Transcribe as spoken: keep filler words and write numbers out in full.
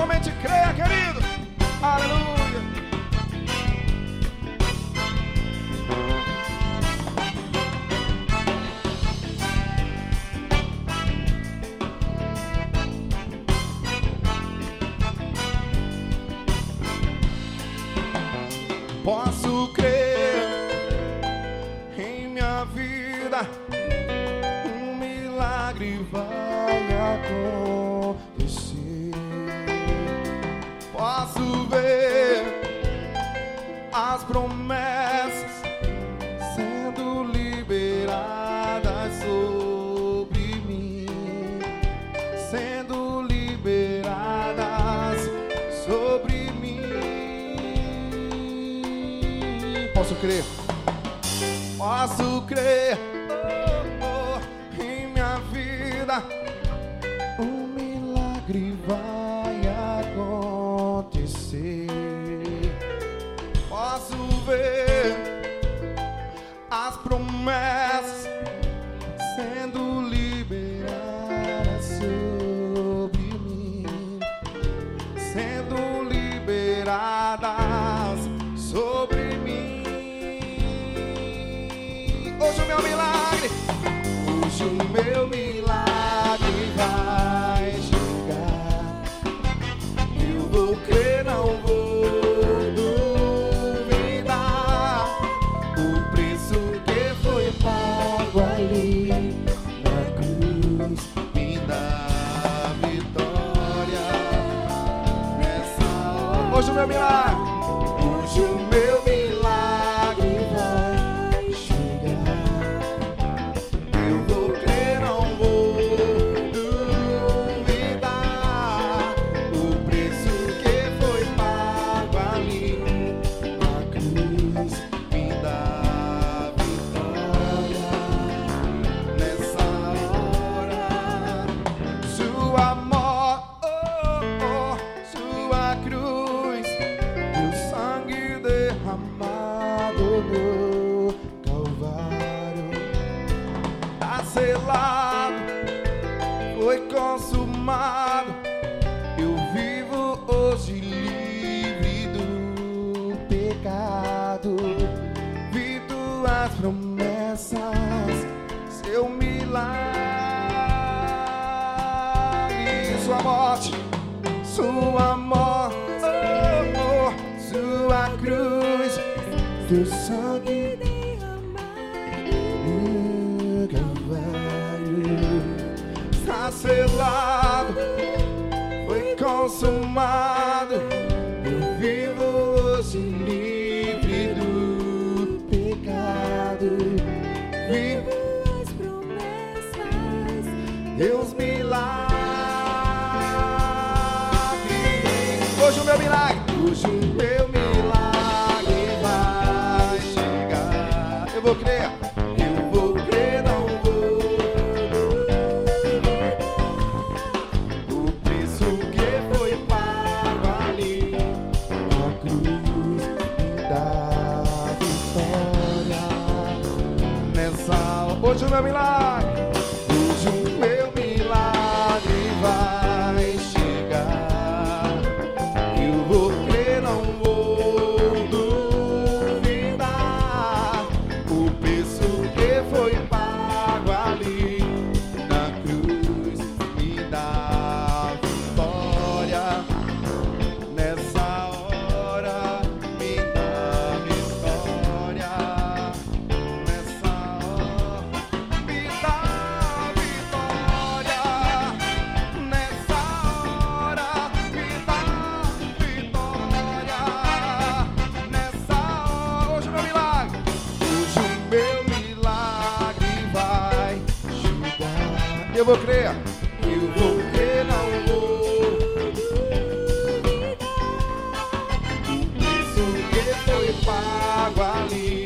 somente creia, querido. Aleluia. Posso crer em minha vida, um milagre vai acontecer. Posso ver as promessas sendo liberadas sobre mim, sendo liberadas sobre mim. Posso crer, posso crer, oh, oh, em minha vida, um milagre vai acontecer. Posso ver as promessas sendo liberadas sobre mim, sendo liberadas sobre mim. Hoje o meu milagre, hoje o meu milagre vai chegar. Eu vou crer, não vou duvidar. O preço que foi pago ali na cruz me dá vitória nessa hora. Hoje o meu milagre, hoje o meu milagre vai chegar. Eu vou crer, não vou duvidar. O preço que foi pago ali na cruz me dá vitória nessa hora. Sua morte, oh, oh, sua cruz, o sangue derramado no Calvário, tá selado, foi consumado. Eu vivo hoje livre do pecado, vivo as promessas, seu milagre. Sua morte, sua morte, oh, oh, sua cruz, teu sangue no Calvário, está selado, foi consumado. Eu vivo hoje livre do pecado, vivo as promessas, Deus milagre. Hoje o meu milagre, hoje o meu milagre vai chegar. Eu vou crer, eu vou crer, não vou duvidar. O preço que foi pago ali na cruz me dá vitória nessa hora. Hoje o meu milagre, hoje o meu milagre vai chegar. Eu vou crer, não vou duvidar. O preço que foi pago ali na cruz me dá vitória nessa hora, me dá vitória nessa hora, me dá vitória nessa hora, me dá vitória nessa hora. Hoje o meu milagre, hoje o meu milagre vai chegar. Eu vou crer, eu vou crer, não vou duvidar. O preço que foi pago ali